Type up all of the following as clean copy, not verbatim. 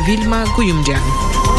Վիլմա Գույումջյան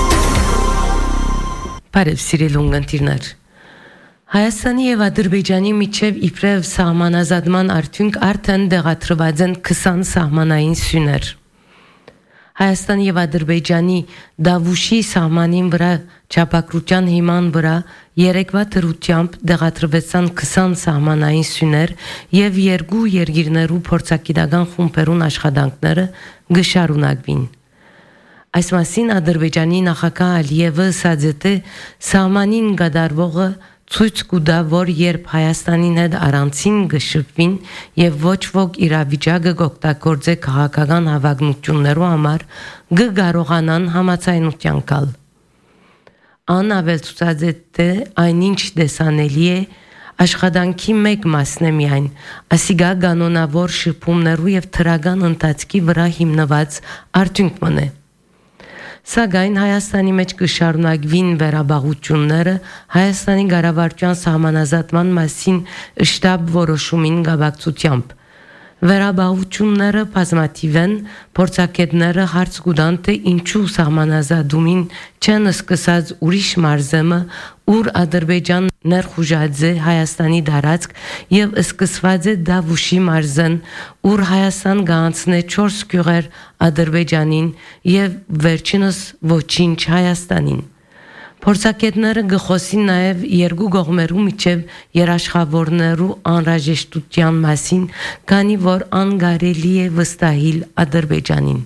Բարև սիրելի ունգընտիրներ Հայաստանի եւ Ադրբեջանի միջև իբրև սահմանազատման արդյունք արդեն դեղատրված են 20 սահմանային սյուներ Հայաստանի եւ Ադրբեջանի Դավուշի սահմանին վրա չափակրության հիման վրա երեկվա դրությամբ դեղատրվեցան 20 սահմանային սյուներ եւ երկու երկիրներու փորձագիտական խումբերուն աշխատանքները գշարունակվին Այս մասին Ադրբեջանի նախագահ Ալիևը ասաց է սահմանին գդարվողը ցույց կուտա որ երբ Հայաստանին հետ առանցին գշրվին եւ ոչ ոք իրավիճակը կօգտագործե քաղաքական հավակնություններու համար կարողանան համաձայնության գալ Ան ավելցուած է այնինչ դեսանելի է աշխատանքի մեկ մասն է միայն ասիգա կանոնավոր շփումներու եւ թրական ընթացքի վրա հիմնված արդյունք մնե Սակայն Հայաստանի մեջ կշարունակվին վերաբաղությունները Հայաստանի ղարավարության սահմանազատման մասին շտաբ որոշումին գաբակցությամբ Վերաբաղությունները բազմաթիվ են փորձագետները հարց կուտան թե ինչու սահմանազատումին չեն սկսած ուրիշ մարզեմը ուր Ադրբեջան ներխուժած է Հայաստանի դարածք եւ սկսված է Դավուշի մարզեն ուր Հայաստան գանցնե 4 գյուղեր Ադրբեջանին եւ վերջինս ոչինչ Հայաստանին Փորձագետները գխոսին նաև երկու կողմերու միջև երաշխավորներու անհրաժեշտության մասին, քանի որ անկարելի է վստահել Ադրբեջանին։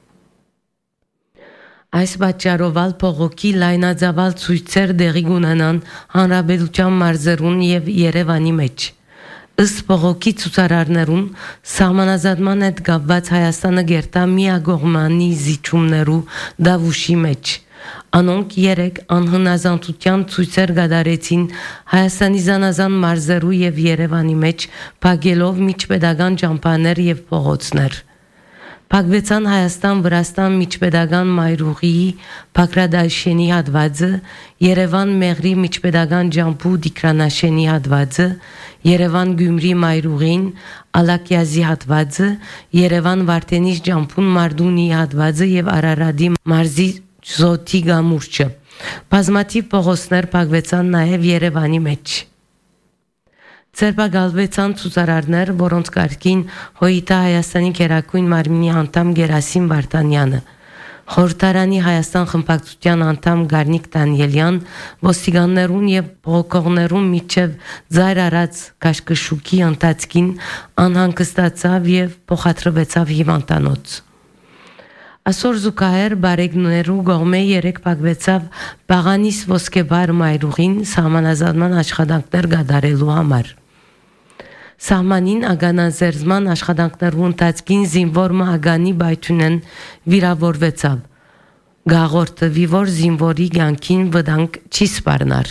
Այս պատճառով փողոքի լայնածավալ ցույցեր դեղի կունենան հանրապետության մարզերուն եւ Երևանի մեջ։ Ըստ փողոքի ցուցարարներուն սահմանազատման հետ կապված Հայաստանը գերտա միակողմանի զիջումներու Դավուշի մեջ։ Անոնք երեք անհնազանդության ցույցեր կատարեցին Հայաստանի զանազան մարզերու եւ Երևանի մեջ փակելով միջպետական ճամփաներ եւ փողոցներ։ Փակվեցան Հայաստան-Վրաստան միջպետական մայրուղիի Բագրադաշենի հատվածը, Երևան-Մեղրի միջպետական ջամփու Դիկրանաշենի հատվածը, Երևան-Գյումրի մայրուղին, Ալակյազի հատվածը, Երևան-Վարդենիս ջամփուն Մարդունի հատվածը եւ Արարատի մարզի Զոթի գամուրջը բազմաթիվ փողոցներ փակվեցան նաև Երևանի մեջ Ձերբակալվեցան ցուցարարներ, որոնց կարգին հոյիտա Հայաստանի Գերագույն մարմինի անդամ Գերասիմ Վարդանյանը, Խորհրդարանի Հայաստան խմբակցության անդամ Գառնիկ Դանիելյան, ոստիկաններուն եւ բողոքողներուն միջև ձայր արած կաշկշուկի ընթացքին անհանգստացավ եւ փոխադրվեցավ հիվանդանոց Այսօր զուգահեռ բարեկներու կողմէ երեք փակվեցավ Բաղանիս ոսկեբար մայրուղին սահմանազատման աշխատանքներ կատարելու համար։ Սահմանին ագանազերծման աշխատանքներու ընթացքին զինվոր մահագանի բայթունեն վիրավորվեցավ։ Գաղորդվի որ զինվորի կյանքին վտանգ չի սպառնար։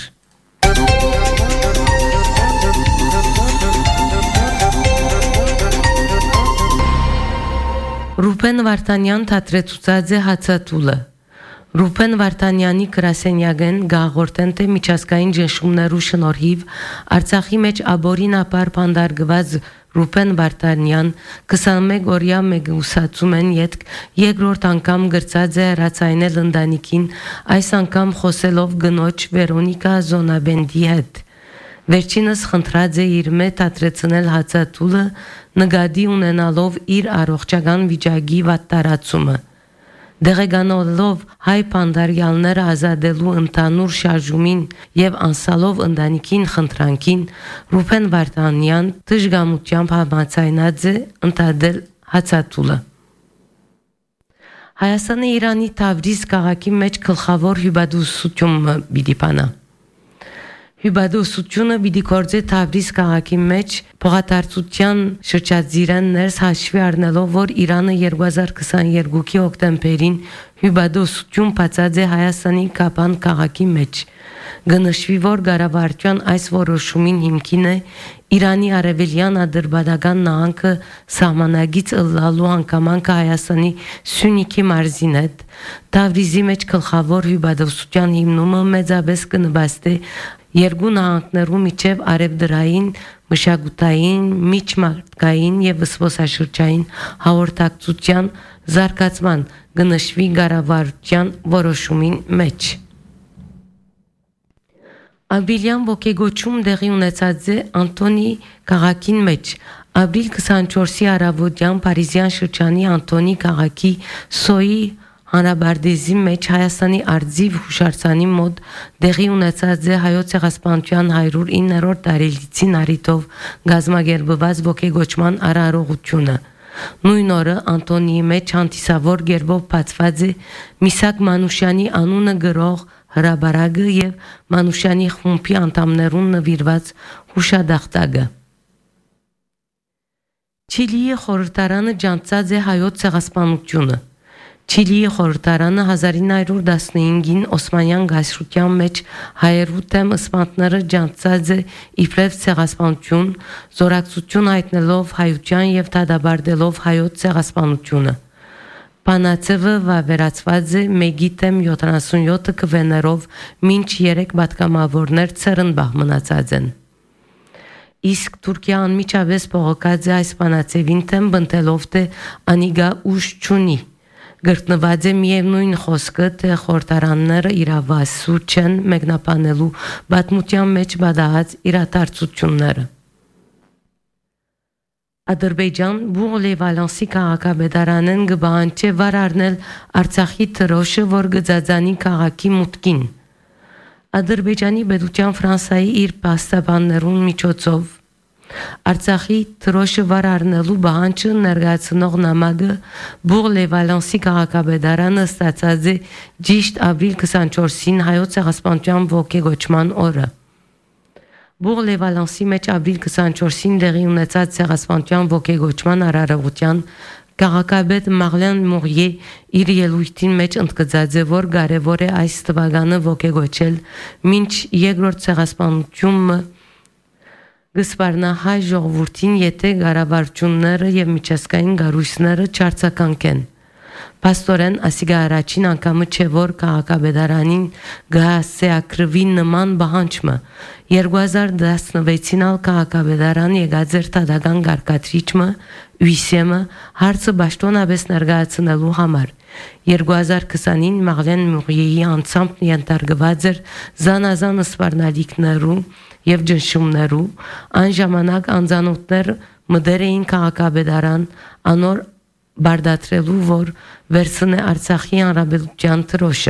Ռուբեն Վարդանյան թատրեցուցած է հացատուլը։ Ռուբեն Վարդանյանի գրասենյակեն գաղորդեն թե միջազգային ճնշումներու շնորհիվ Արցախի մեջ աբորինապար բանդարգված Ռուբեն Վարդանյան 21 օրյա մեգուսացում են յետք երկրորդ անգամ գրծած է հրացայնել ընտանիքին այս անգամ խոսելով գնոջ Վերոնիկա Զոնաբենդի հետ։ Վերջինս խնդրած է իր մետ ադրեցնել հացատուլը նկատի ունենալով իր առողջական վիճակի վատտարացումը։ Դեղեկանալով հայ պանդարյալները ազատելու ընդհանուր շարժումին եւ անսալով ընտանիքին խնդրանքին Ռուբեն Վարդանյան դժգամությամբ համաձայնած է ընդդել հացատուլը։ Հայաստանը Իրանի Թավրիզ քաղաքի մեջ գլխավոր հյուպատոսությունը պիտի բանա։ Հյուպատոսությունը պիտի կործե Թավրիզ քաղաքի մեջ փոխադարձության շրջածիրան ներս հաշվի առնելով, որ Իրանը 2022-ի հոկտեմբերին հյուպատոսություն բացած է Հայաստանի Կապան քաղաքի մեջ։ Գնշվի, որ կառավարության այս որոշումին հիմքին է Իրանի արևելյան ադրբեջանական նահանգը սահմանագից ըլլալու հանգամանքը Հայաստանի Սյունիքի մարզին հետ։ Թավրիզի մեջ գլխավոր հյուպատոսության հիմնումը մեծապես կնպաստի երկու նահանգներու միջև արևդրային, մշակութային, միջմարտկային եւ զբոսաշրջային հաղորդակցության զարգացման գնշվի գարավարության որոշումին մեջ։ Աբիլյան ոգեգոչում դեղի ունեցած է Անտոնի քաղաքին մեջ։ Ապրիլ 24-ի առավոտյան Փարիզյան շրջանի Անտոնի քաղաքի Սոյի հանրաբարդեզի մեջ Հայաստանի արձիվ հուշարձանի մոտ դեղի ունեցած է հայոց ցեղասպանության 109-րդ տարելիցին առիթով գազմագերբված ոգեգոչման արարողությունը։ Նույն օրը Անտոնիի մեջ հանդիսավոր գերբով բացված է Միսակ Մանուշյանի անունը գրող հրաբարագը եւ Մանուշյանի խումբի անդամներուն նվիրված հուշադախտակը։ Չիլիի խորհրդարանը ջանցած է հայոց ցեղասպանությունը։ Չիլիի խորհրդարանը 1915-ին Օսմանյան գայսրության մեջ հայերու դեմ սպանտները ջանցած է իբրև ցեղասպանություն, զորակցություն հայտնելով հայության եւ դադարելով հայոց ցեղասպանությունը։ Պանացևը վերացված է մեգի դեմ 77 քվեներով մինչ 3 պատգամավորներ ցերնբահ մնացած են։ Իսկ Թուրքիան միջավես փողոքած է այս պանացևին դեմ բնտելով թե անիգա ուժ չունի։ Գտնված է միևնույն խոսքը, թե խորհրդարանները իրավասու չեն մեկնաբանելու պատմության մեջ բադահած իրադարձությունները։ Ադրբեջան Բուղլի Վալանսի քաղաքապետարանեն գբանչե վար առնել Արցախի թրոշը, որ գծածանի քաղաքի մուտքին։ Ադրբեջանի պետության Ֆրանսայի իր պաստաբաններուն միջոցով Արցախի թրոշը վար առնելու բանջը ներկայացնող նամակը Բուղլի Վալանսի քաղաքապետարանը ստացած է ճիշտ ապրիլ 24-ին հայոց ցեղասպանության ոգեգոչման օրը։ Բուղլի Վալանսի մեջ ապրիլ 24-ին դեղի ունեցած ցեղասպանության ոգեգոչման արարողության քաղաքապետ Մաղլեն Մուղիե իր ելույթին մեջ ընդգծած է, որ կարևոր է այս թվականը ոգեգոչել մինչ երկրորդ ցեղասպանությունը գսպարնա հայ ժողովրդին, եթե կառավարությունները եւ միջազգային գարույցները չարցականքեն։ Պաստորեն ասիգա առաջին անգամը չէ, որ քաղաքապետարանին գահսեակրվի նման բանջը 2016-ին ալ քաղաքապետարան եկած էր տադական գարկատրիչը ույսեմը հարցը պաշտոնապես ներկայացնելու համար։ 2020-ին Մաղլեն Մուղիեի անցամբ ենթարկված էր զանազան սպառնալիքներու եւ ջնշումներու, այն ժամանակ անձանոթներ մդեր էին քաղաքապետարան անոր բարդատրելու, որ վերցնե Արցախի հանրապետության թրոշը։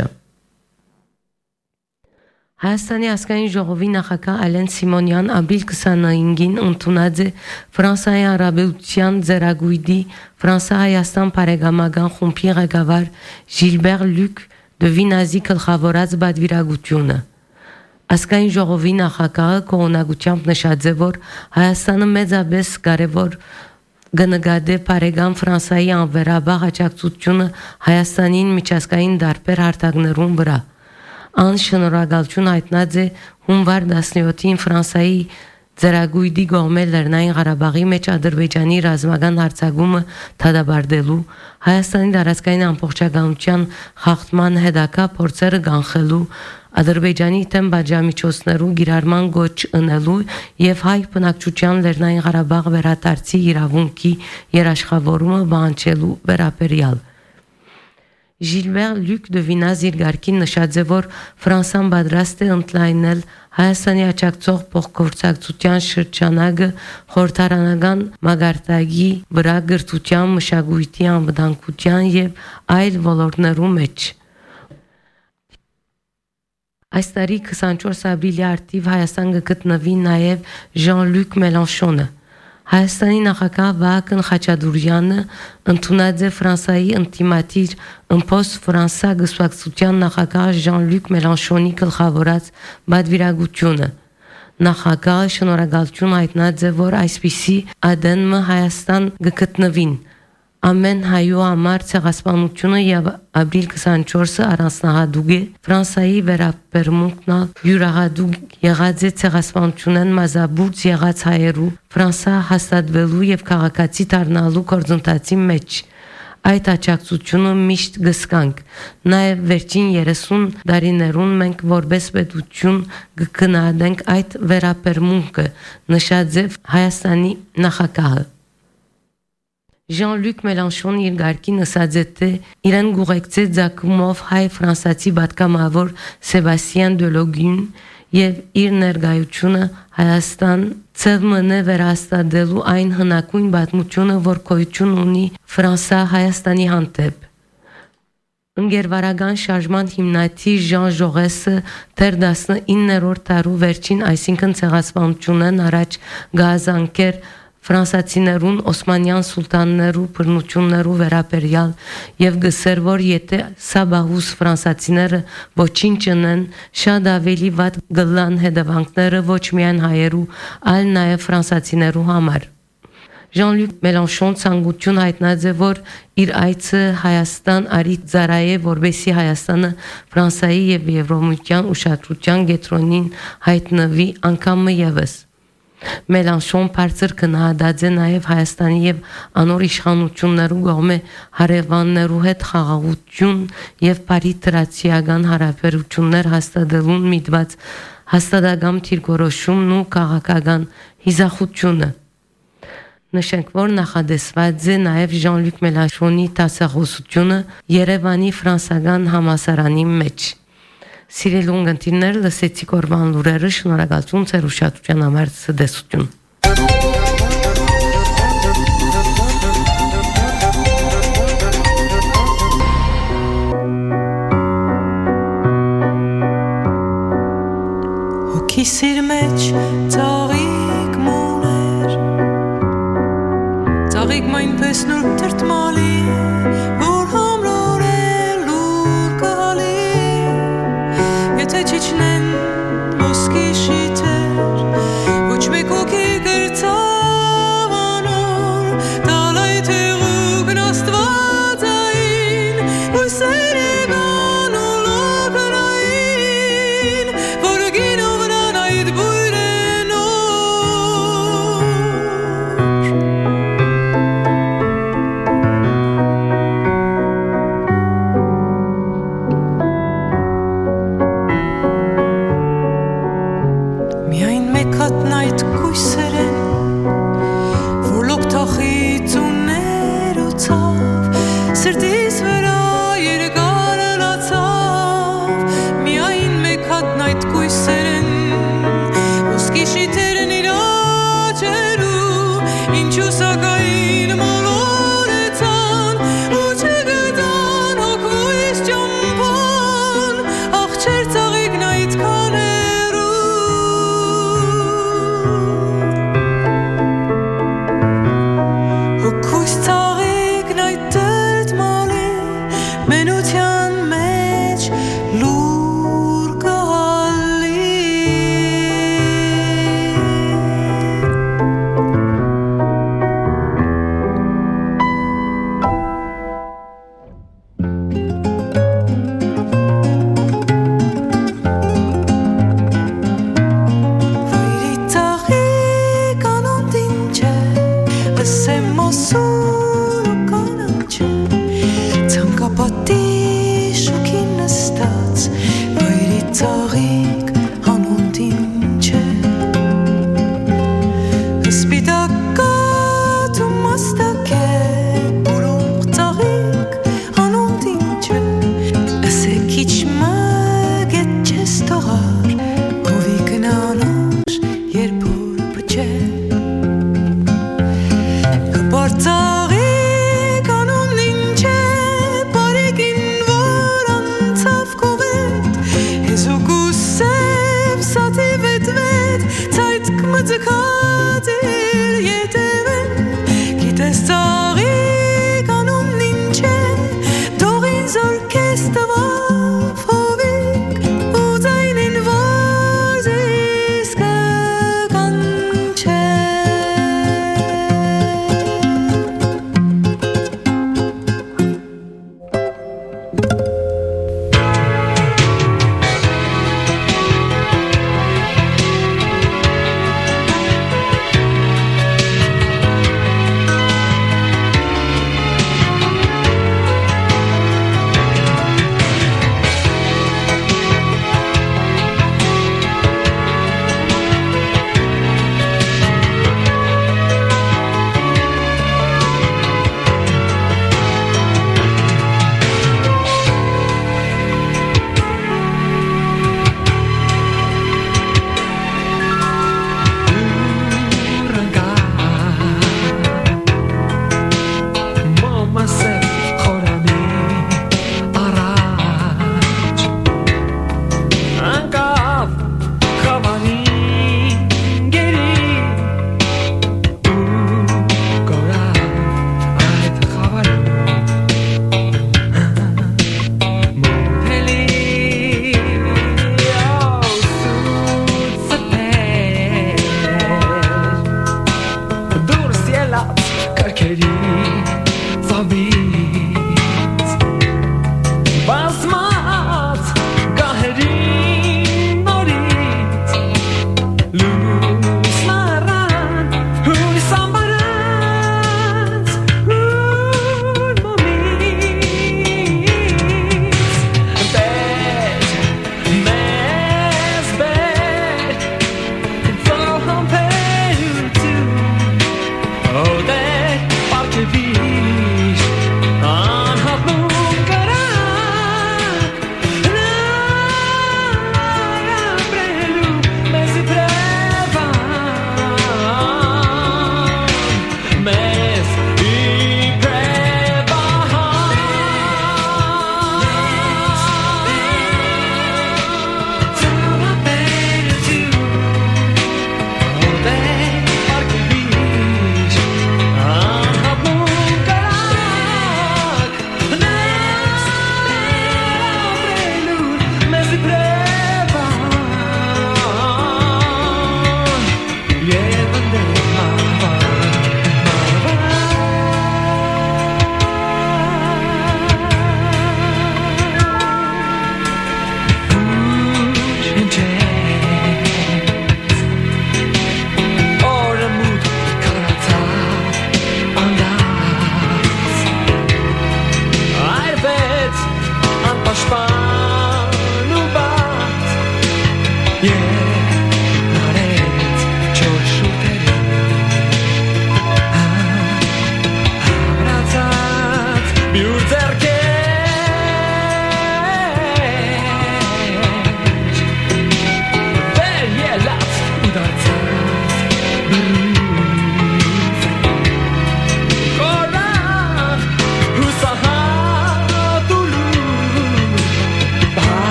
Հայաստանի ազգային ժողովի նախագահ Ալեն Սիմոնյան ապրիլ 29-ին ընդունած է Ֆրանսիայի հանրապետության ձեռագույդի Ֆրանսա-Հայաստան բարեկամական խումբի ղեկավար Ժիլբեր Լյուկ դե Վինազի գլխավորած պատվիրակությունը։ Ազգային ժողովի նախագահը կողմնակությամբ նշած է, որ Հայաստանը մեծապես կարևոր գնկադե բարեկամ Ֆրանսիայի անվերաբար աջակցությունը Հայաստանին միջազգային դարբեր հարթակներուն վրա։ Ան շնորհակալություն հայտնած է հունվար 17-ին Ֆրանսիայի ձեռագույդի կողմէ Լեռնային Ղարաբաղի մեջ Ադրբեջանի ռազմական հարձակումը դադարելու, Հայաստանի տարածքային ամբողջականության խախտման հետագա փորձերը կանխելու, Ադրբեջանի դեմ բաժամիջոցներու գիրառման գոչ ընելու եւ հայ բնակչության Լեռնային Ղարաբաղ վերադարձի իրավունքի երաշխավորումը բանջելու վերաբերյալ։ Ժիլբեր Լյուկ դե Վինազ իր գարկին նշած է, որ Ֆրանսան պատրաստ է ընդլայնել Հայաստանի աջակցող փոխգործակցության շրջանակը խորհրդարանական մագարտակի վրա գրթության, մշակույթի, անվտանգության եւ այլ ոլորտներու մեջ։ Այս տարի 24 ապրիլի արդիվ Հայաստան կգտնվի նաեւ Ժան-Լյուկ Մելանշոնը։ Հայաստանի նախագահ Վահագն Խաչատուրյանը ընդունած է Ֆրանսիայի ինտիմատիր ըմբոս Ֆրանսա գսվակցության նախագահ Ժան-Լյուկ Մելանշոնի գլխավորած պատվիրակությունը։ Նախագահը շնորհակալություն հայտնած է, որ այսպիսի ադենը Հայաստան կգտնվին։ Ամեն հայու համար ցեղասպանությունը եւ ապրիլ 24-ը առանձնահատուկ է Ֆրանսիայի վերաբերմունքն յուրահատուկ եղած է ցեղասպանությունն մազաբուրց եղած հայերու Ֆրանսա հաստատվելու եւ քաղաքացի դառնալու գործընթացի մեջ։ Այդ աջակցությունը միշտ գսկանք։ Նաեւ վերջին 30 տարիներուն մենք որպես պետություն կգնահատենք այդ վերաբերմունքը, նշած է Հայաստանի նախագահը։ Jean-Luc Mélenchon իր գարկին ասաց է իրեն գուղեկցեց ձակումով հայ-ֆրանսացի պատգամավոր Սեբաստիան Դելոգին եւ իր ներկայությունը Հայաստան ՑՄՆ վերահաստատելու այն հնագույն պատմությունը, որ գոյություն ունի Ֆրանսա-Հայաստանի հանդեպ։ Ընկերվարական շարժման հիմնադիր Ժան Ժողեսը դեռ 19-րդ դարու վերջին, այսինքն ցեղասպանությունն առաջ գազանքեր ֆրանսացիներուն օսմանյան սուլտաններու բռնություններու վերաբերյալ եւ գսեր որ եթե սաբահուս ֆրանսացիները ոչինչ չնեն շատ ավելի վատ գլան հետևանքները ոչ միայն հայերու այլ նաեւ ֆրանսացիներու համար Jean-Luc Mélenchon ցանկություն հայտնած է որ իր այցը Հայաստան արի ծառայե որբեսի Հայաստանը Ֆրանսայի եւ Եվրոմիության ուշադրության կենտրոնին հայտնվի անգամ եւս Mélenchon բարձր քննադատեց նաև Հայաստանի եւ անոր իշխանություններու կողմէ հարևաններու հետ խաղաղություն եւ բարիտրացիական հարաբերություններ հաստատելուն միտված հաստատակամ թիրգորոշումն ու քաղաքական հիզախությունը Նշենք, որ նախադեсված է նաև Jean-Luc Mélenchon-ի տասախոսությունը Երևանի ֆրանսական համասարանի մեջ Սիրելի ունգընտիրներ, լսեցիք օրվան լուրերը, շնորհակալություն ձեր ուշադրության համար ցտեսություն։ Հոգի սիր մեջ ծաղիկ մուներ Ծաղիկ մայնպես նոր տրտմալի որ համրորել լուր կհալի Եթե չիչնեն ոսկի շիթեր Ոչ մեկ ոգի գրծավ անոր Տալայ թեղուգն աստվածային Լույսեր եղան ու լոգնային Որ գինով նրան այդ բույրենոր Այդ կույսեր են, որ լոկտախից ու ներոցավ, սրտիս վրա երկարը լացավ, միայն մեկ հատն այդ կույսեր են, ոսկի շիթերն իր աչերու, ինչու սակայն մոլորեցան, ու չգտան հոգույս ճամփան, աղջեր ծաղիկն այդքան բավից բազմած գահերին նորից լույս նարան հույս ամբարած ուր մոմից բեր մեզ բեր ծոհան պերուտու օդե պարկևիշ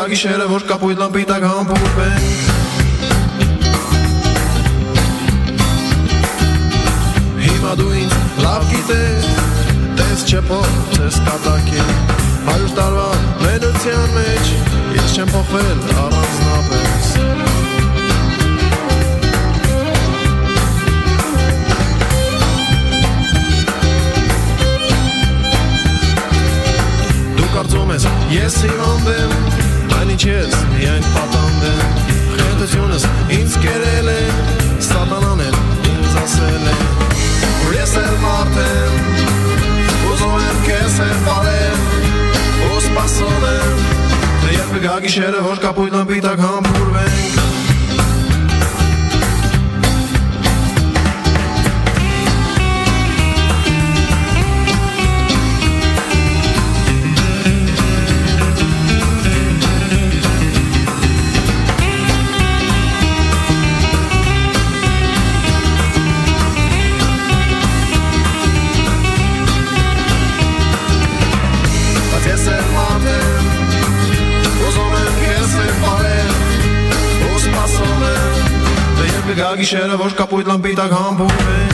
գիշերը որ կապույտ լամպի տակ համբուրվենք Հիմա դու ինձ լավ գիտես Տես չփոխես կատակին 100 տարվա մենության մեջ Ես չեմ փոխվել առանձնապես Կարծում ես, ես հիվանդ եմ, այն ինչ ես միայն պատանդ եմ Խեղդությունս ինձ կերել է, սատանան էլ ինձ ասել է Որ ես էլ մարդ եմ, ուզում եմ կեզ հետ պարել Ու սպասում եմ, թե երբ գա գիշերը, որ կապույտ լամպի տակ համբուրվենք Գա գիշերը, որ կապույտ լամպի տակ համբուրվենք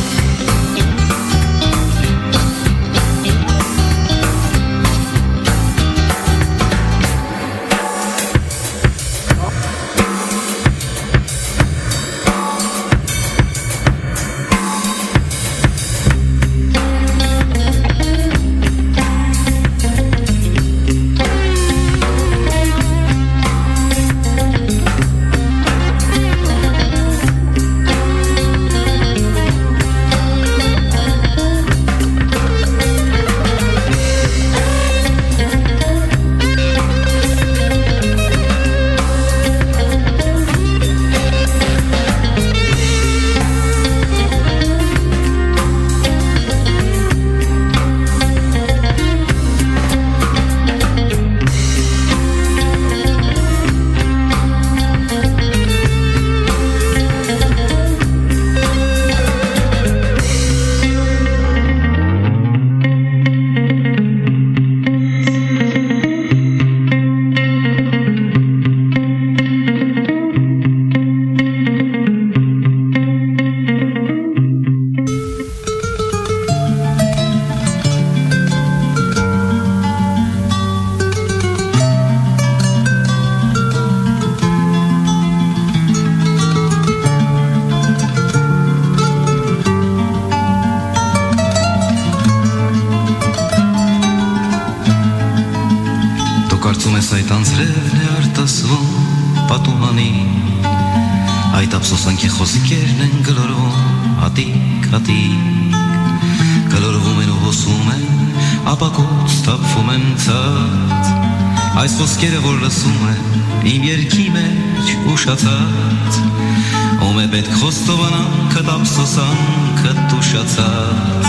Այս ոսկերը որ լսում է իմ երկի մեջ ուշացած Ում է պետք խոստովանանքդ ափսոսանքդ ուշացած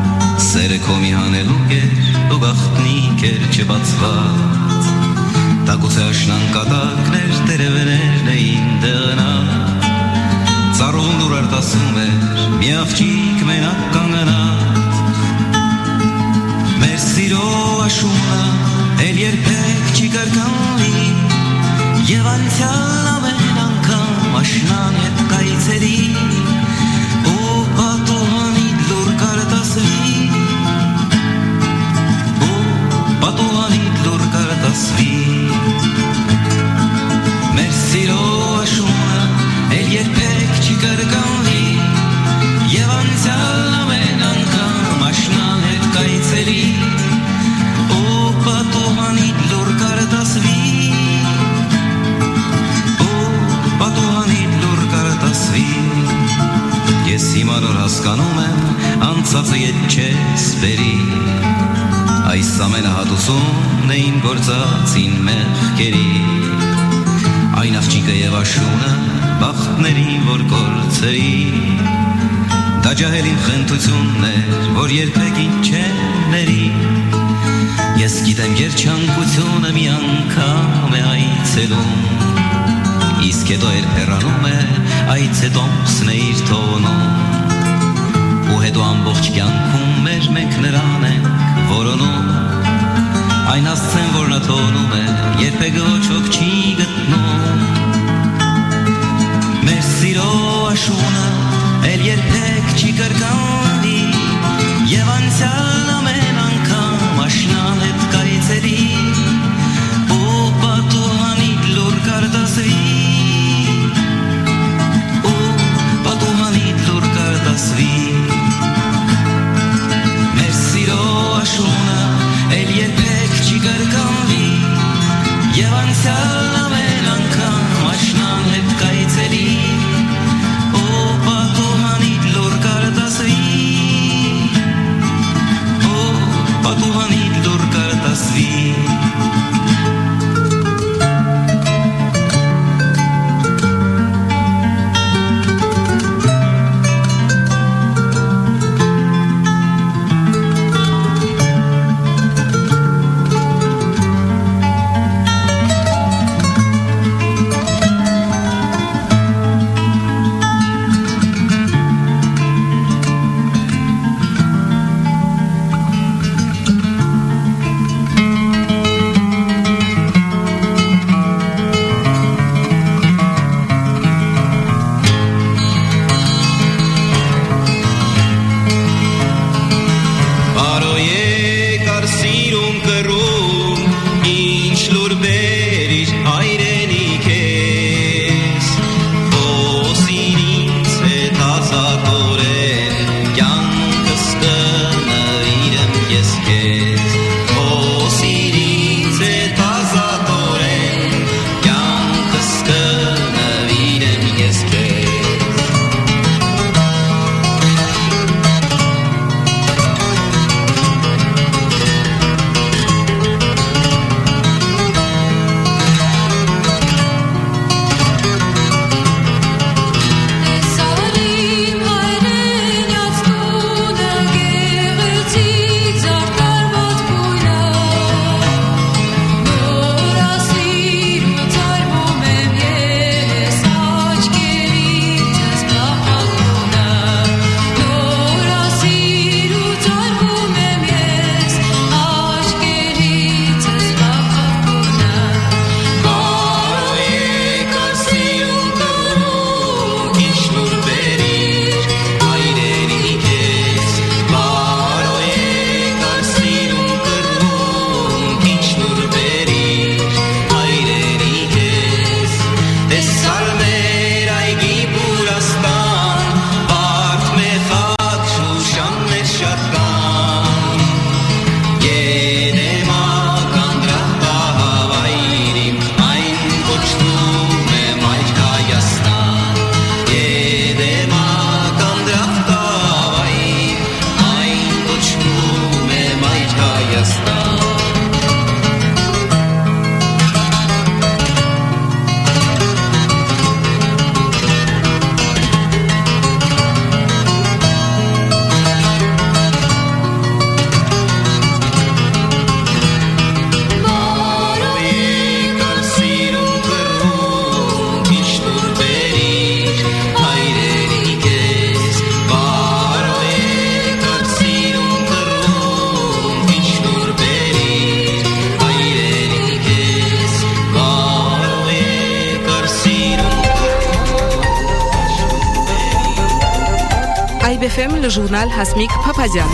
Սերը քո մի հանելուկ էր ու գաղտնիք էր չբացված Տագուցե աշնան կատակներ տերևներն էին դեղնած Ծառուն դուր արտասում էր մի աղջիկ մենակ կանգնած Մեր սիրո աշունը էլ երբեք չի կրկնվի Եվ անցյալ ամեն անգամ աշնան հետ կայցերի Ու պատուհանիդ լուր կարտասվի Ու պատուհանիդ լուր կարտասվի Մեր սիրո աշունը էլ երբեք չի կրկնվի Եվ անցյալ ամեն անգամ աշնան հետ կայցերի Պատուհանիդ լուր կարտասվի Ու պատուհանիդ լուր կարտասվի Ես հիմա նոր հասկանում եմ անցածը ետ չես բերի Այս ամենահատուսումն էին գործածին մեղքերի Այն աղջիկը և աշունը բախտներին որ կործերի Դա ջահելին խնդությունն էր որ երբեք ինչ չեն ների Ես գիտեմ երջանկությունը մի անգամ է այցելում Իսկ հետո էր հեռանում է այցետոմսն է իր տոնում Ու հետո ամբողջ կյանքում մեր մենք նրան ենք որոնում Այն ասցեն, որ նա թողնում է, երբեք ոչոք չի գտնում Մեր սիրո աշունը էլ երբեք չի կրկնվի Եվ անցյալն ամեն անգամ աշնան հետ կայցելի Ու պատուհանիդ լուր կարտասվի Ու պատուհանիդ լուր կարտասվի Մեր սիրո աշունը էլ երբեք չի կրկնվի Եվ անցյալն ամեն անգամ աշնան հետ կայցելի Ու պատուհանիդ լուր կարտասվի Ու պատուհանիդ լուր կարտասվի IBFM, le journal Hasmik Papazian.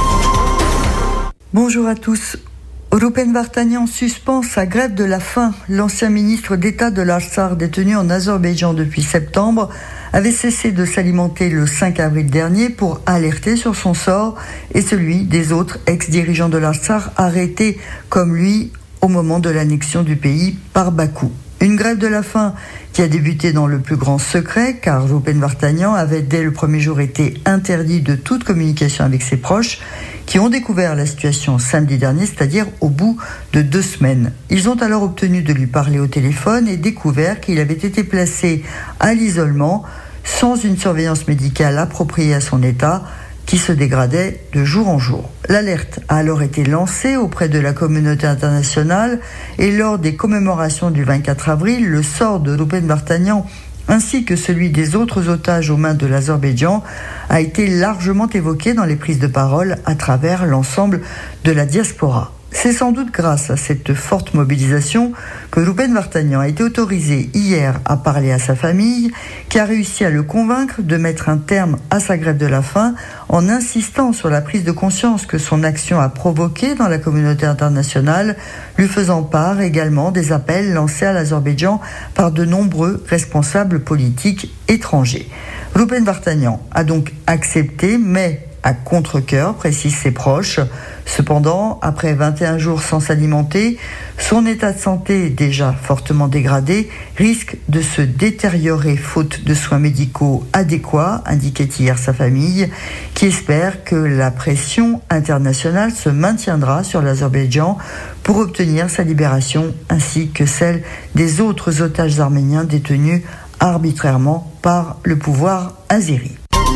Bonjour à tous. Rupen Vartanian suspend sa grève de la faim. L'ancien ministre d'État de l'Artsakh, détenu en Azerbaïdjan depuis septembre, avait cessé de s'alimenter le 5 avril dernier pour alerter sur son sort et celui des autres ex-dirigeants de l'Artsakh arrêtés comme lui au moment de l'annexion du pays par Bakou. Une grève de la faim qui a débuté dans le plus grand secret, car Rupen Vartanian avait dès le premier jour été interdit de toute communication avec ses proches, qui ont découvert la situation samedi dernier, c'est-à-dire au bout de 2 semaines. Ils ont alors obtenu de lui parler au téléphone et découvert qu'il avait été placé à l'isolement sans une surveillance médicale appropriée à son état, qui se dégradait de jour en jour. L'alerte a alors été lancée auprès de la communauté internationale et lors des commémorations du 24 avril, le sort de Rupen Vartanian ainsi que celui des autres otages aux mains de l'Azerbaïdjan a été largement évoqué dans les prises de parole à travers l'ensemble de la diaspora. C'est sans doute grâce à cette forte mobilisation que Ruben Vartanian a été autorisé hier à parler à sa famille, qui a réussi à le convaincre de mettre un terme à sa grève de la faim en insistant sur la prise de conscience que son action a provoquée dans la communauté internationale, lui faisant part également des appels lancés à l'Azerbaïdjan par de nombreux responsables politiques étrangers. Ruben Vartanian a donc accepté, mais à contre-cœur, précisent ses proches. Cependant, après 21 jours sans s'alimenter, son état de santé, déjà fortement dégradé, risque de se détériorer faute de soins médicaux adéquats, indiquait hier sa famille, qui espère que la pression internationale se maintiendra sur l'Azerbaïdjan pour obtenir sa libération, ainsi que celle des autres otages arméniens détenus arbitrairement par le pouvoir azéri.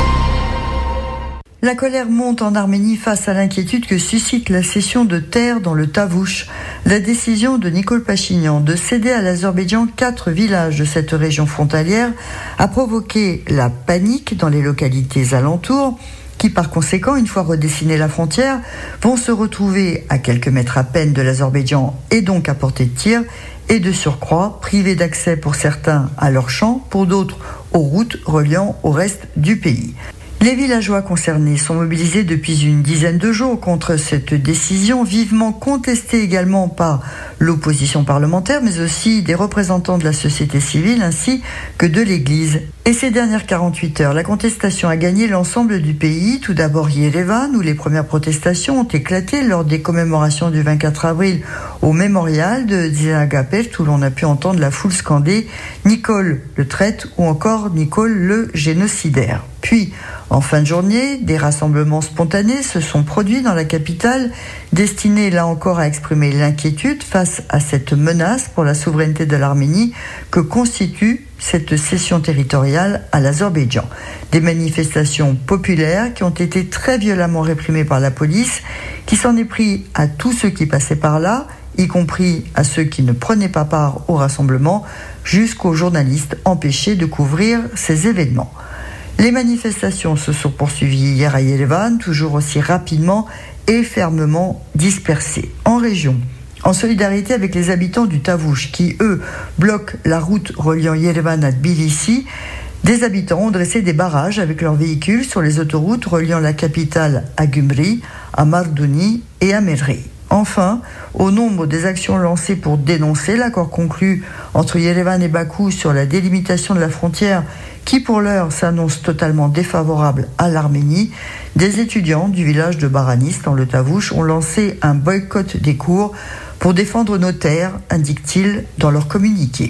La colère monte en Arménie face à l'inquiétude que suscite la cession de terres dans le Tavouche. La décision de Nikol Pachinian de céder à l'Azerbaïdjan 4 villages de cette région frontalière a provoqué la panique dans les localités alentours, qui par conséquent, une fois redessinée la frontière, vont se retrouver à quelques mètres à peine de l'Azerbaïdjan et donc à portée de tir, et de surcroît privés d'accès pour certains à leurs champs, pour d'autres aux routes reliant au reste du pays. Les villageois concernés sont mobilisés depuis une dizaine de jours contre cette décision, vivement contestée également par l'opposition parlementaire, mais aussi des représentants de la société civile ainsi que de l'Église. Et ces dernières 48 heures, la contestation a gagné l'ensemble du pays. Tout d'abord Yerevan, où les premières protestations ont éclaté lors des commémorations du 24 avril au mémorial de Diyarbakır, où l'on a pu entendre la foule scander « Nikol le traître » ou encore « Nikol le génocidaire ». Puis, en fin de journée, des rassemblements spontanés se sont produits dans la capitale, destinés là encore à exprimer l'inquiétude face à cette menace pour la souveraineté de l'Arménie que constitue cette cession territoriale à l'Azerbaïdjan. Des manifestations populaires qui ont été très violemment réprimées par la police, qui s'en est pris à tous ceux qui passaient par là, y compris à ceux qui ne prenaient pas part au rassemblement, jusqu'aux journalistes empêchés de couvrir ces événements. Les manifestations se sont poursuivies hier à Yerevan, toujours aussi rapidement et fermement dispersées. En région, en solidarité avec les habitants du Tavouche qui, eux, bloquent la route reliant Yerevan à Tbilissi, des habitants ont dressé des barrages avec leurs véhicules sur les autoroutes reliant la capitale à Gümri, à Mardouni et à Medri. Enfin, au nombre des actions lancées pour dénoncer l'accord conclu entre Yerevan et Bakou sur la délimitation de la frontière qui pour l'heure s'annonce totalement défavorable à l'Arménie, des étudiants du village de Baranis dans le Tavouche ont lancé un boycott des cours pour défendre nos terres, indiquent-ils dans leur communiqué.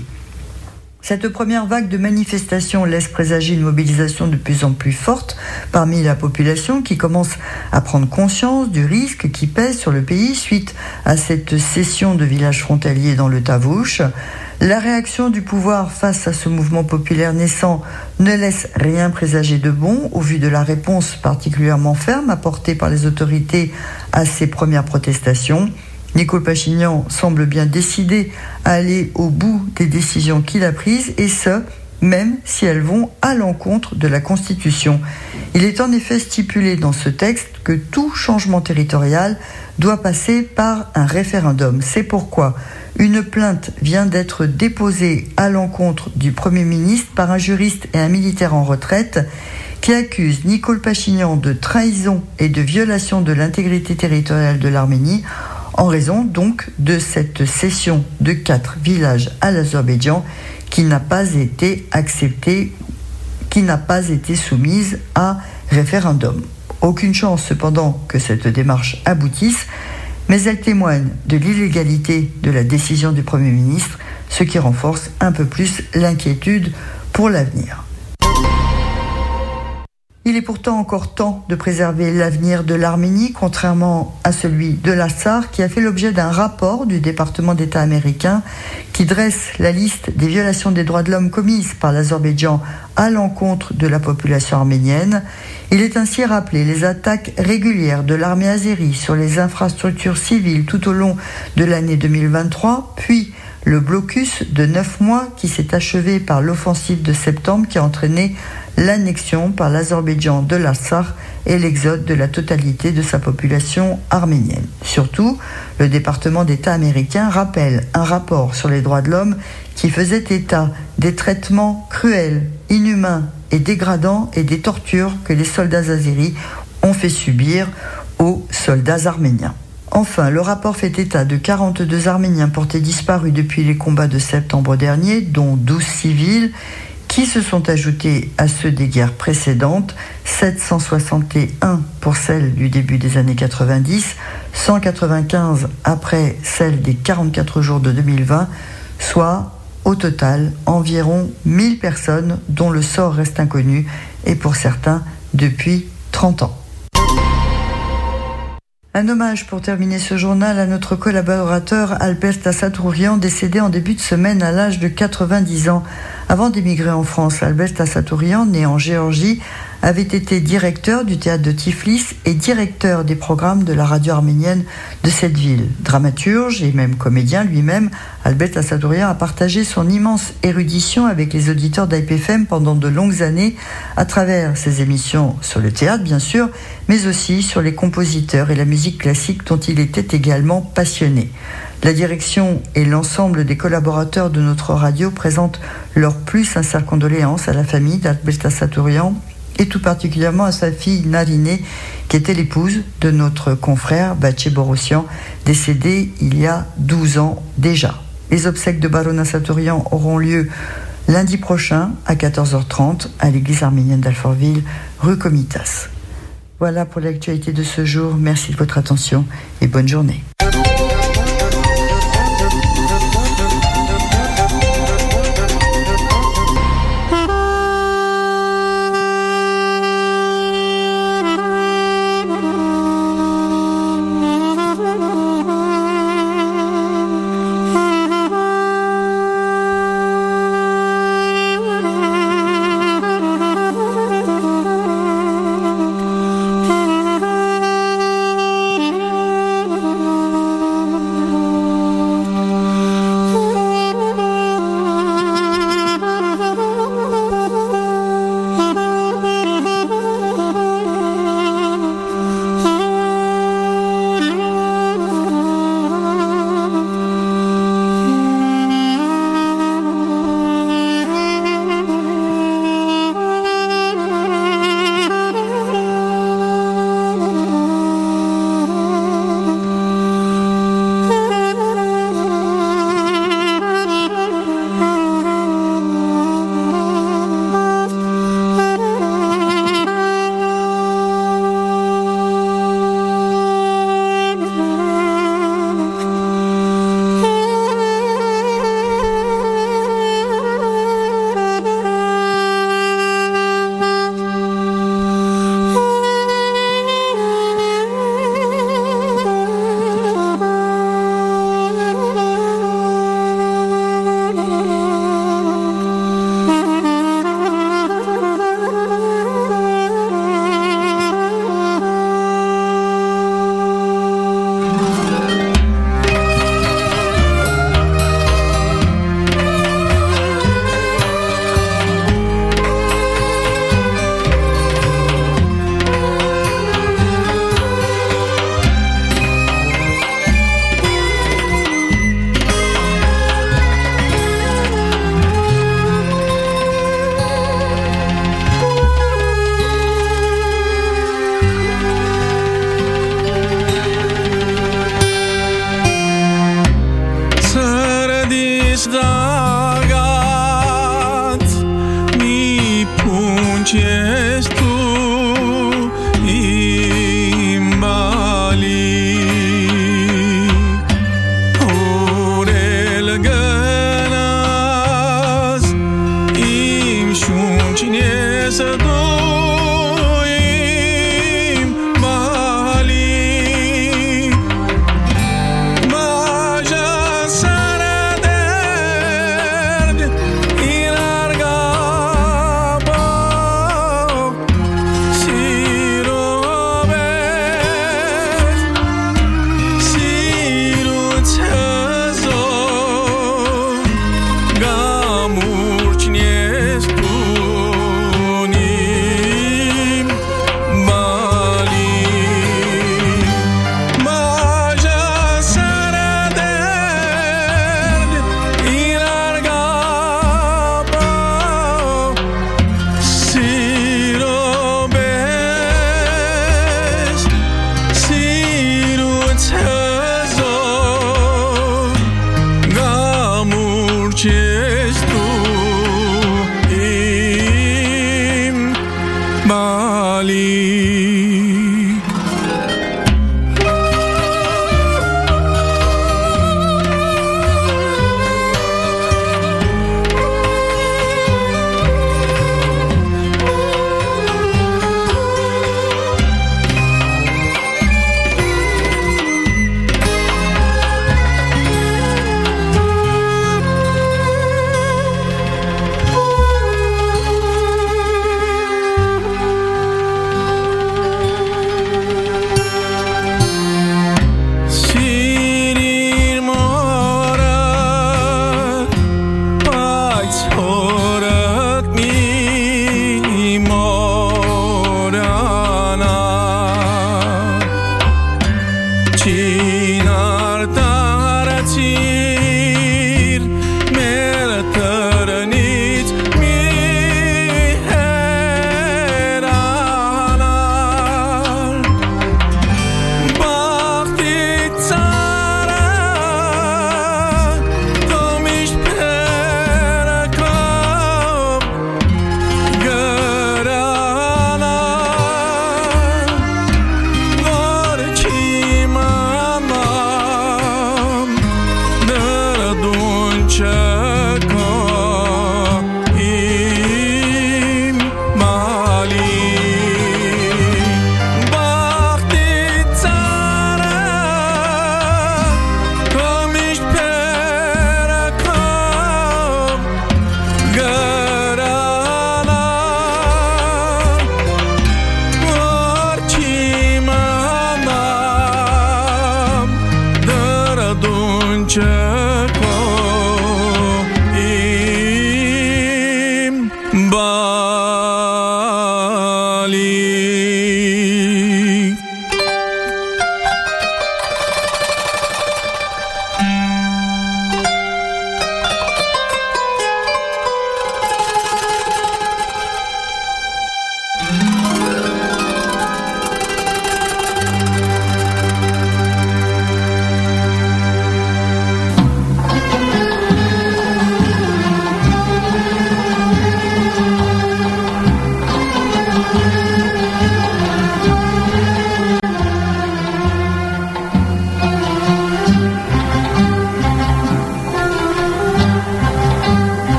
Cette première vague de manifestations laisse présager une mobilisation de plus en plus forte parmi la population qui commence à prendre conscience du risque qui pèse sur le pays suite à cette cession de villages frontaliers dans le Tavouche. La réaction du pouvoir face à ce mouvement populaire naissant ne laisse rien présager de bon au vu de la réponse particulièrement ferme apportée par les autorités à ces premières protestations. Nikol Pachinian semble bien décidé à aller au bout des décisions qu'il a prises, et ce, même si elles vont à l'encontre de la Constitution. Il est en effet stipulé dans ce texte que tout changement territorial doit passer par un référendum. C'est pourquoi une plainte vient d'être déposée à l'encontre du Premier ministre par un juriste et un militaire en retraite qui accuse Nikol Pachinian de trahison et de violation de l'intégrité territoriale de l'Arménie en raison donc de cette cession de 4 villages à l'Azerbaïdjan qui n'a pas été acceptée, qui n'a pas été soumise à référendum. Aucune chance cependant que cette démarche aboutisse, mais elle témoigne de l'illégalité de la décision du Premier ministre, ce qui renforce un peu plus l'inquiétude pour l'avenir. Il est pourtant encore temps de préserver l'avenir de l'Arménie, contrairement à celui de l'Artsakh, qui a fait l'objet d'un rapport du département d'État américain qui dresse la liste des violations des droits de l'homme commises par l'Azerbaïdjan à l'encontre de la population arménienne. Il est ainsi rappelé les attaques régulières de l'armée azérie sur les infrastructures civiles tout au long de l'année 2023, puis le blocus de 9 mois qui s'est achevé par l'offensive de septembre qui a entraîné l'annexion par l'Azerbaïdjan de l'Artsakh et l'exode de la totalité de sa population arménienne. Surtout, le département d'État américain rappelle un rapport sur les droits de l'homme qui faisait état des traitements cruels, inhumains et dégradants et des tortures que les soldats azéris ont fait subir aux soldats arméniens. Enfin, le rapport fait état de 42 Arméniens portés disparus depuis les combats de septembre dernier, dont 12 civils, qui se sont ajoutés à ceux des guerres précédentes, 761 pour celles du début des années 90, 195 après celles des 44 jours de 2020, soit au total environ 1000 personnes dont le sort reste inconnu et pour certains depuis 30 ans. Un hommage pour terminer ce journal à notre collaborateur Albert Tassatourian, décédé en début de semaine à l'âge de 90 ans. Avant d'émigrer en France, Albert Tassatourian, né en Géorgie, avait été directeur du théâtre de Tiflis et directeur des programmes de la radio arménienne de cette ville. Dramaturge et même comédien lui-même, Albert Tassatourian a partagé son immense érudition avec les auditeurs d'IPFM pendant de longues années à travers ses émissions sur le théâtre bien sûr, mais aussi sur les compositeurs et la musique classique dont il était également passionné. La direction et l'ensemble des collaborateurs de notre radio présentent leurs plus sincères condoléances à la famille d'Albert Tassatourian et tout particulièrement à sa fille Nariné, qui était l'épouse de notre confrère Batché Borossian, décédé il y a 12 ans déjà. Les obsèques de Baron Tassatourian auront lieu lundi prochain à 14h30 à l'église arménienne d'Alfortville, rue Comitas. Voilà pour l'actualité de ce jour. Merci de votre attention et bonne journée.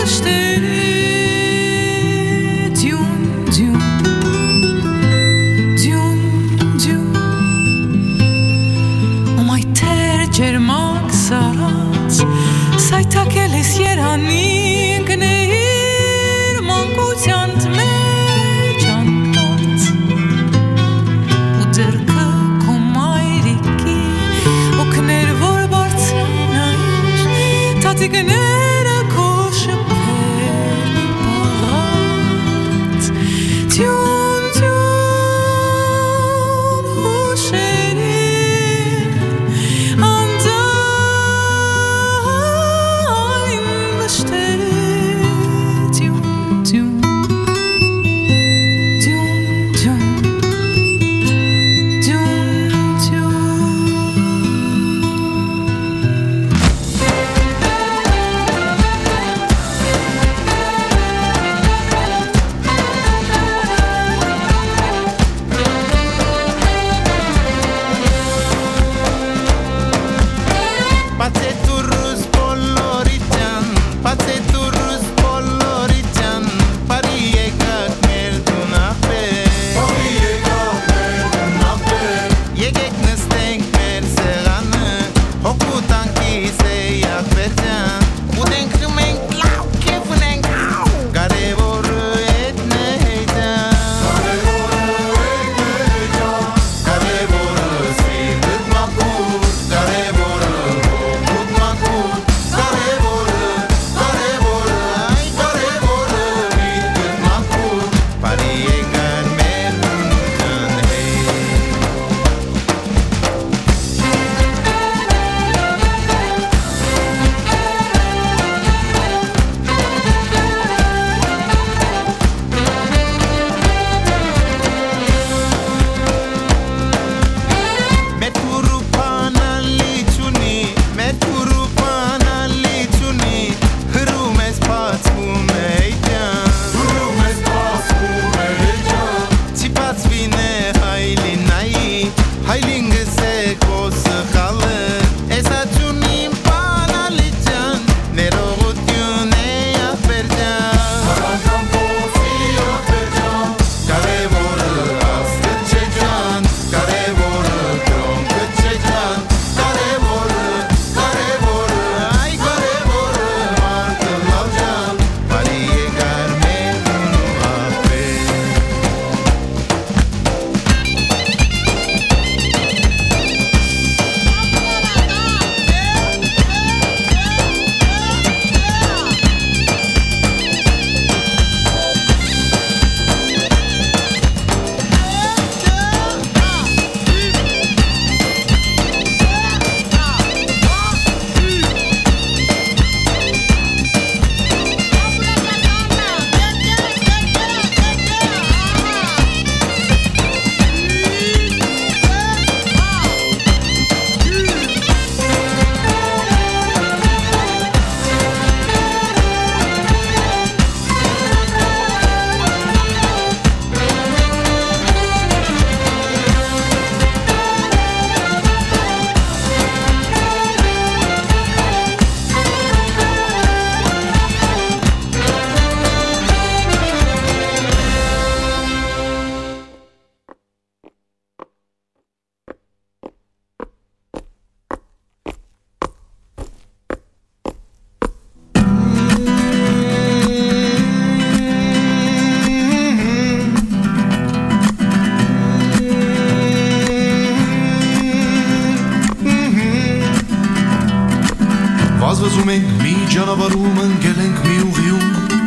Վազվզում ենք մի ճանապարհում, ընկել ենք մի ուղիում,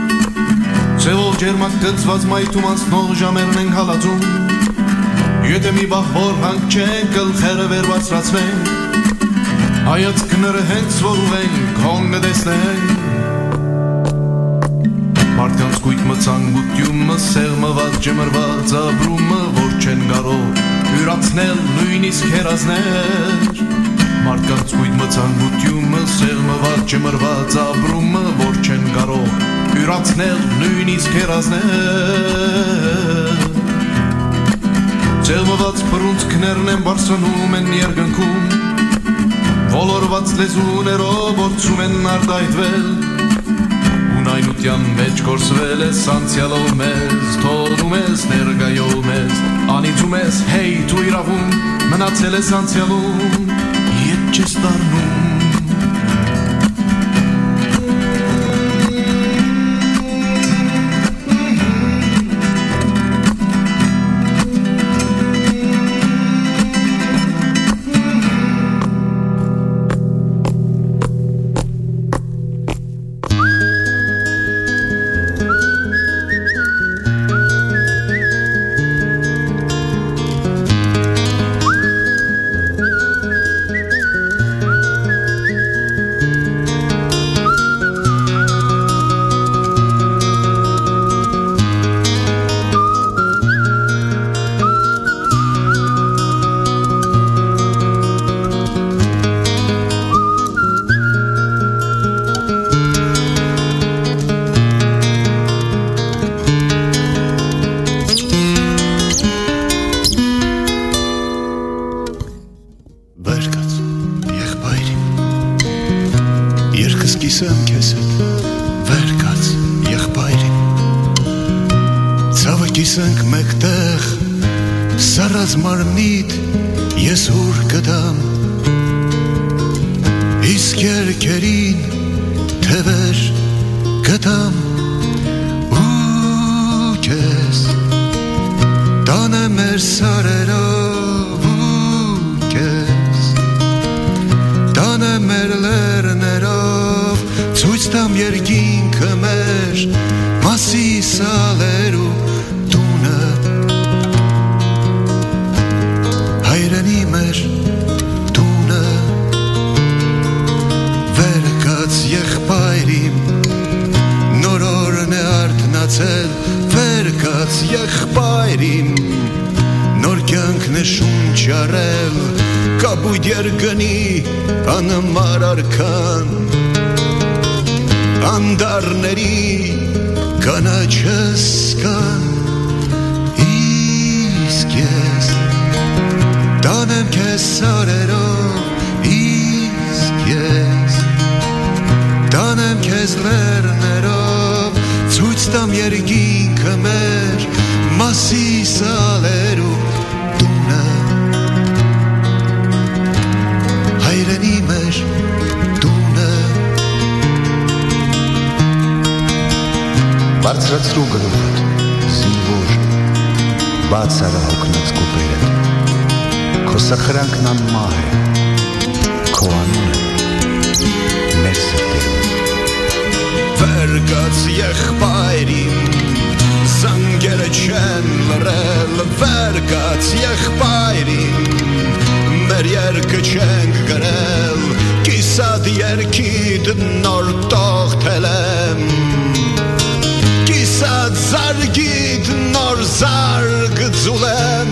ցեվով ջերմակ գծված մայթում անցնող ժամերն ենք հալածում, եթե մի բախ որ հանք չենք, գլխերը վեր բարձրացնենք, հայացքները հենց որ ուղենք, հոնգը տեսնենք, մարդկանց կույտ մցանգությունը, սեղմված ջմրված ապրումը, որ չեն կարող յուրացնել նույնիսկ հերազներ, մարդկանց կույտ մցանգությունը, սեղմված ջմրված ապրումը, որ չեն կարող յուրացնել նույնիսկ հերազներ, ծեղմված բռունցքներն են բարձրանում են երկնքում, ոլորված լեզուներով փորձում են արտահայտվել, ունայն ու Քրիստոսյան մեջ կորսվել ես անցյալով մեզ, թողնում ես ներկայով մեզ, անիծում ես, հեյ, դու իրավում, մնացել ես անցյալում, ետ չես դառնում։ Մարմնիդ ես հուր կդամ, իսկ երկերին թևեր կդամ ու կեզ տանեմ մեր սարերով ու կեզ տանեմ մեր լերներով ցույց տամ երկինքը մեր մասի սալերու հայրենի մեր տունը վերկաց եղբայրիմ նոր օրն է արթնացել վերկաց եղբայրիմ նոր կյանքն է շունչ առել կապույտ երկնի անմար արքան անդարների կանաչս կան իսկ ես տանեմ քեզ սարերով իսկ ես տանեմ քեզ լեռներով ցույց տամ երկինքը մեր մասի սալերու տունը հայրենի մեր տունը բարձրացրու գլուխդ զինվոր բաց արա հոգնած կոպերը Քո սխրանքն անմահ է, քո անունը մեր սրտերում Վերկաց եղբայրին, զանգերը չեն լրել Վերկաց եղբայրին, մեր երկը չենք գրել Կիսատ երկիդ նոր տողթել եմ Կիսատ զարգիդ նոր զարգ ձուլեմ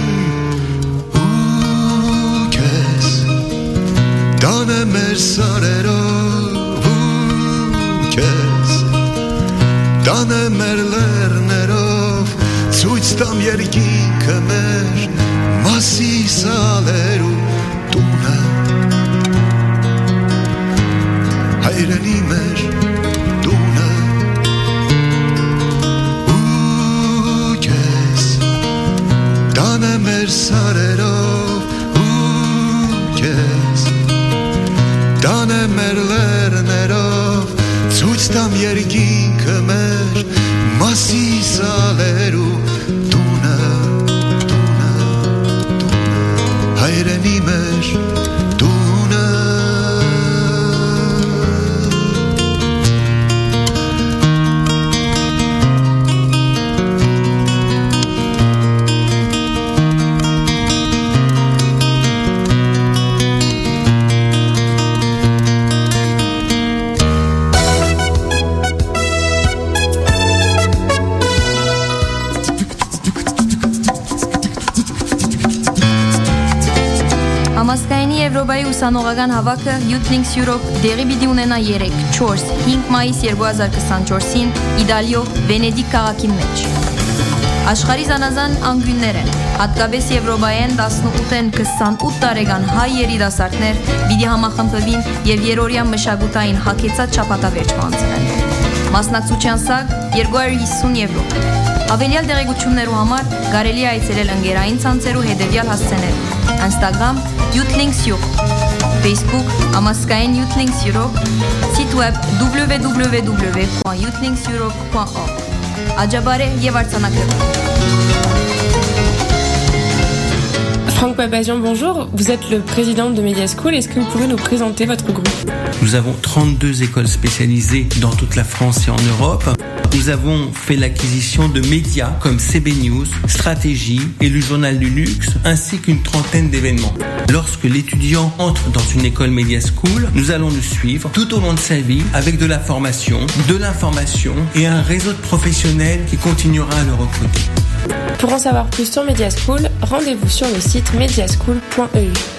Տանեմ մեր սարերով ու կեզ Տանեմ մեր լեռներով Ցույց տամ երկինքը մեր Մասի սալերու տունը Հայրենի մեր տունը ու կեզ Տանեմ մեր սարերով ու կեզ Տանեմ մեր լեռներով Ցույց տամ երկինքը մեր Մասի սալերու տունը Հայրենի մեր տունը Համասկայնի Եվրոպայի ուսանողական հավաքը Youth Links Europe դեղի պիտի ունենա 3-4-5 մայիս 2024-ին Իտալիո Վենեդիկ քաղաքի մեջ։ Աշխարհի զանազան անկյուններ են, հատկապես Եվրոպայեն 18-ին 28 տարեկան հայ երիտասարդներ պիտի համախմբվին եւ երրորդյա մշակութային հագեցած շաբաթավերջ անցնեն։ Մասնակցության սակ 250 եվրո։ Ավելյալ դերեկություններու համար կարելի է այցելել ընկերային ցանցերու հետևյալ հասցեներ. Instagram Youthlinks Europe, Facebook Ամասկային Youthlinks Europe, site web www.youthlinkseurope.org. Աջաբարե եւ արձանագրել։ Franck Papazian, bonjour. Vous êtes le président de Media School. Est-ce que vous pouvez nous présenter votre groupe ? Nous avons 32 écoles spécialisées dans toute la France et en Europe. Nous avons fait l'acquisition de médias comme CB News, Stratégie et le Journal du Luxe, ainsi qu'une trentaine d'événements. Lorsque l'étudiant entre dans une école Media School, nous allons le suivre tout au long de sa vie avec de la formation, de l'information et un réseau de professionnels qui continuera à le recruter. Pour en savoir plus sur Media School, rendez-vous sur le site mediaschool.eu.